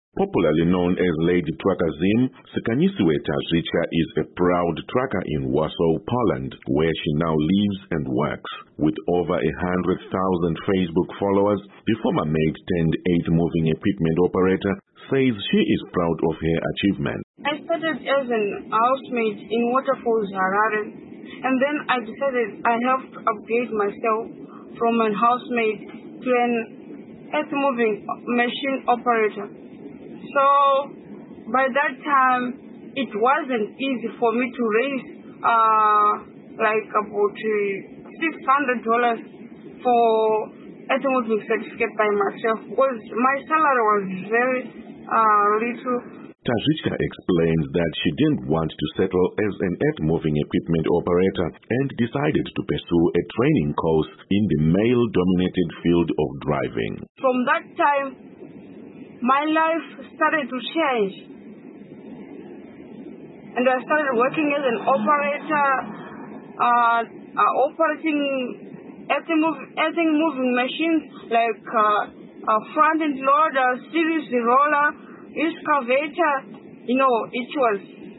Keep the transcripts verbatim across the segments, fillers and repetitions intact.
Popularly known as Lady Trucker Zim, Sikanyisiwe Tazrichka is a proud trucker in Warsaw, Poland, where she now lives and works. With over a hundred thousand Facebook followers, the former maid-turned eight moving equipment operator says she is proud of her achievement. I started as an housemaid in Waterfalls, Harare, and then I decided I have to upgrade myself from a housemaid to an earth-moving machine operator. So by that time, it wasn't easy for me to raise uh, like about six hundred dollars for earth-moving certificate by myself because my salary was very uh, little. Tazrichka explains that she didn't want to settle as an earth-moving equipment operator and decided to pursue a training course in the male-dominated field of driving. From that time, my life started to change. And I started working as an operator, uh, uh, operating earth-moving machines like uh, a front-end loader, series roller, excavator. You know, it was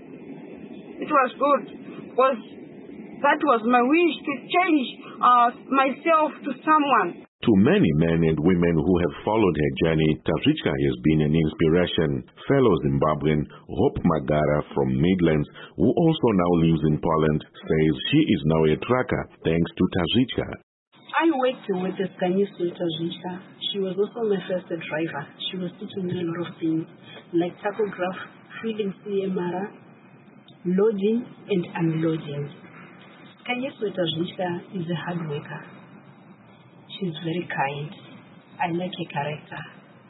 it was good because that was my wish to change uh, myself to someone. To many men and women who have followed her journey, Tazrichka has been an inspiration. Fellow Zimbabwean Hope Magara from Midlands, who also now lives in Poland, says she is now a trucker thanks to Tazrichka. I worked with the Sikanyisiwe Tazrichka. She was also my first driver. She was teaching me a lot of things like tachograph, feeding C M R, loading and unloading. Sikanyisiwe Tazrichka is a hard worker. She's very kind. I like her character.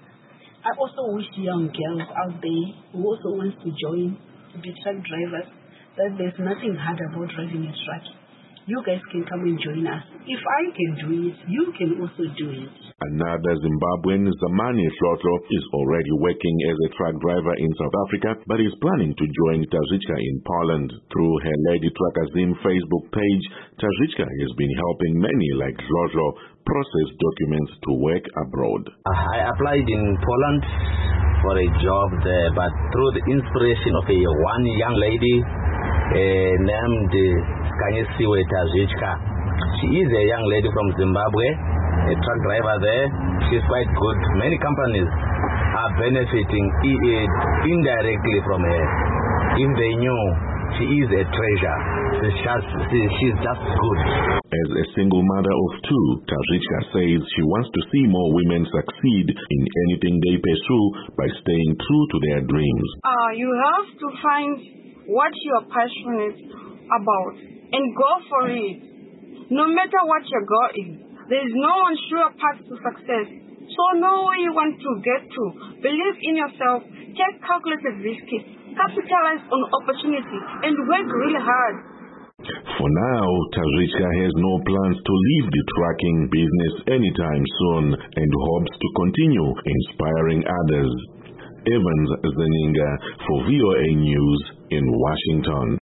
I also wish young girls out there who also want to join to be truck drivers that there's nothing hard about driving a truck. You guys can come and join us. If I can do it, you can also do it. Another Zimbabwean, Zamani Hlotlo, is already working as a truck driver in South Africa, but is planning to join Tazrichka in Poland. Through her Lady Trucker Zim Facebook page, Tazrichka has been helping many like Hlotlo process documents to work abroad. I applied in Poland for a job there, but through the inspiration of a one young lady uh, named Sikanyisiwe Tazrichka. She is a young lady from Zimbabwe, a truck driver there. She's quite good. Many companies are benefiting indirectly from her. If they knew she is a treasure, she's just, she's just good. As a single mother of two, Tazrichka says she wants to see more women succeed in anything they pursue by staying true to their dreams. Uh, you have to find what you're passionate about and go for it. No matter what your goal is, there is no one sure path to success. So know where you want to get to. Believe in yourself. Take calculated risk. Capitalize on opportunity and work really hard. For now, Tazrichka has no plans to leave the trucking business anytime soon and hopes to continue inspiring others. Evans Zeninga for V O A News in Washington.